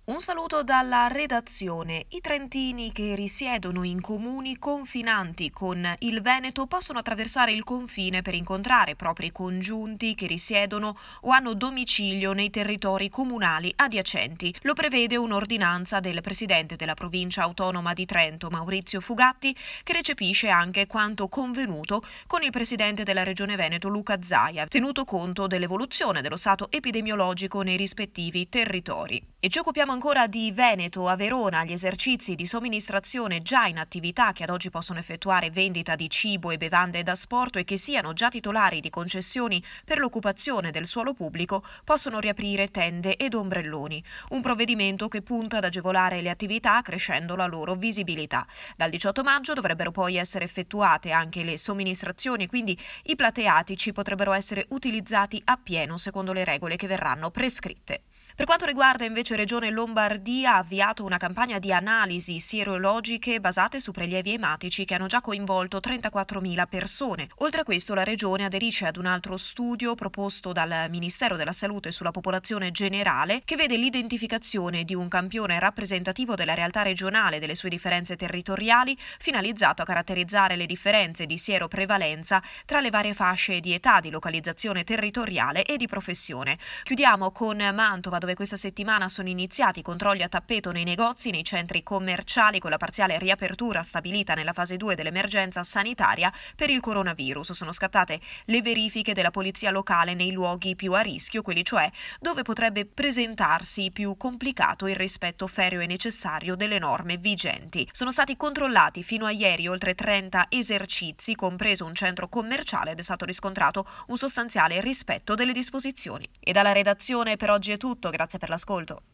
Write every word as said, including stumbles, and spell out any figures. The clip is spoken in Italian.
Un saluto dalla redazione. I trentini che risiedono in comuni confinanti con il Veneto possono attraversare il confine per incontrare propri congiunti che risiedono o hanno domicilio nei territori comunali adiacenti. Lo prevede un'ordinanza del presidente della provincia autonoma di Trento, Maurizio Fugatti, che recepisce anche quanto convenuto con il presidente della regione Veneto, Luca Zaia, tenuto conto dell'evoluzione dello stato epidemiologico nei rispettivi territori. E ci occupiamo ancora di Veneto. A Verona gli esercizi di somministrazione già in attività che ad oggi possono effettuare vendita di cibo e bevande da asporto e che siano già titolari di concessioni per l'occupazione del suolo pubblico possono riaprire tende ed ombrelloni. Un provvedimento che punta ad agevolare le attività crescendo la loro visibilità. Dal diciotto maggio dovrebbero poi essere effettuate anche le somministrazioni, quindi i plateatici potrebbero essere utilizzati appieno secondo le regole che verranno prescritte. Per quanto riguarda invece Regione Lombardia, ha avviato una campagna di analisi sierologiche basate su prelievi ematici che hanno già coinvolto trentaquattromila persone. Oltre a questo, la Regione aderisce ad un altro studio proposto dal Ministero della Salute sulla popolazione generale che vede l'identificazione di un campione rappresentativo della realtà regionale e delle sue differenze territoriali, finalizzato a caratterizzare le differenze di sieroprevalenza tra le varie fasce di età, di localizzazione territoriale e di professione. Chiudiamo con Mantova, dove questa settimana sono iniziati i controlli a tappeto nei negozi, nei centri commerciali, con la parziale riapertura stabilita nella fase due dell'emergenza sanitaria per il coronavirus. Sono scattate le verifiche della polizia locale nei luoghi più a rischio, quelli cioè dove potrebbe presentarsi più complicato il rispetto ferreo e necessario delle norme vigenti. Sono stati controllati fino a ieri oltre trenta esercizi, compreso un centro commerciale, ed è stato riscontrato un sostanziale rispetto delle disposizioni. E dalla redazione per oggi è tutto. Grazie per l'ascolto.